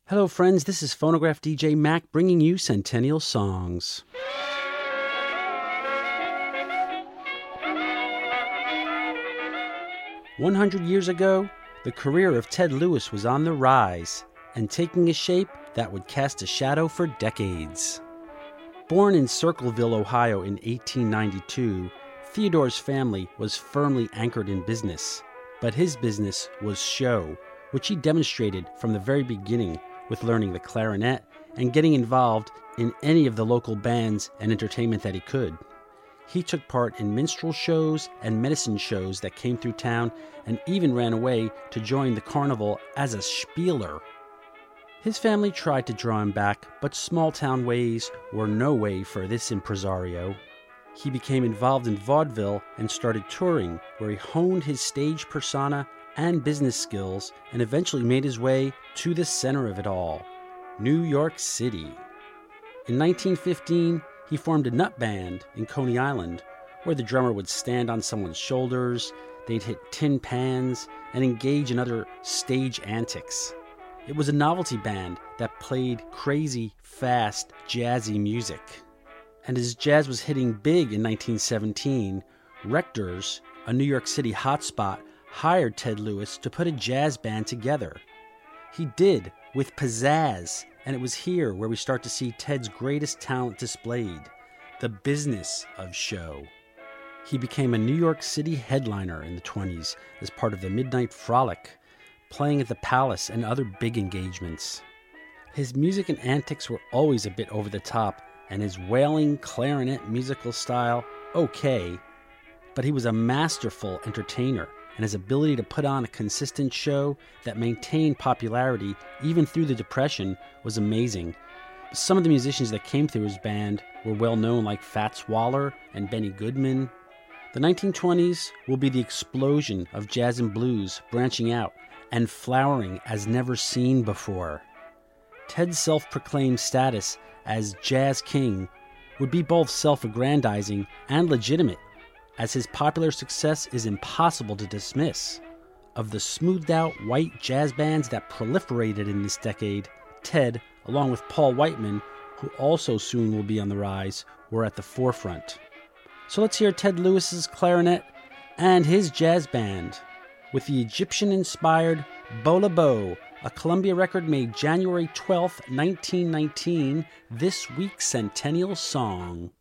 Hello, friends. This is Phonograph DJ Mac bringing you Centennial Songs. "100 years ago, the career of Ted Lewis was on the rise and taking a shape that would cast a shadow for decades. Born in Circleville, Ohio in 1892, Theodore's family was firmly anchored in business, but his business was show, which he demonstrated from the very beginning with learning the clarinet and getting involved in any of the local bands and entertainment that he could. He took part in minstrel shows and medicine shows that came through town and even ran away to join the carnival as a spieler. His family tried to draw him back, but small-town ways were no way for this impresario. He became involved in vaudeville and started touring, where he honed his stage persona and business skills and eventually made his way to the center of it all, New York City. In 1915, he formed a nut band in Coney Island, where the drummer would stand on someone's shoulders, they'd hit tin pans, and engage in other stage antics. It was a novelty band that played crazy, fast, jazzy music. And as jazz was hitting big in 1917, Rector's, a New York City hotspot, hired Ted Lewis to put a jazz band together. He did, with pizzazz, and it was here where we start to see Ted's greatest talent displayed, the business of show. He became a New York City headliner in the 20s as part of the Midnight Frolic, playing at the Palace and other big engagements. His music and antics were always a bit over the top, and his wailing clarinet musical style, okay, but he was a masterful entertainer, and his ability to put on a consistent show that maintained popularity even through the Depression was amazing. Some of the musicians that came through his band were well known, like Fats Waller and Benny Goodman. The 1920s will be the explosion of jazz and blues branching out and flowering as never seen before. Ted's self-proclaimed status as Jazz King would be both self-aggrandizing and legitimate, as his popular success is impossible to dismiss. Of the smoothed-out white jazz bands that proliferated in this decade, Ted, along with Paul Whiteman, who also soon will be on the rise, were at the forefront. So let's hear Ted Lewis's clarinet and his jazz band with the Egyptian-inspired Bola Bo, a Columbia record made January 12, 1919, this week's Centennial Song.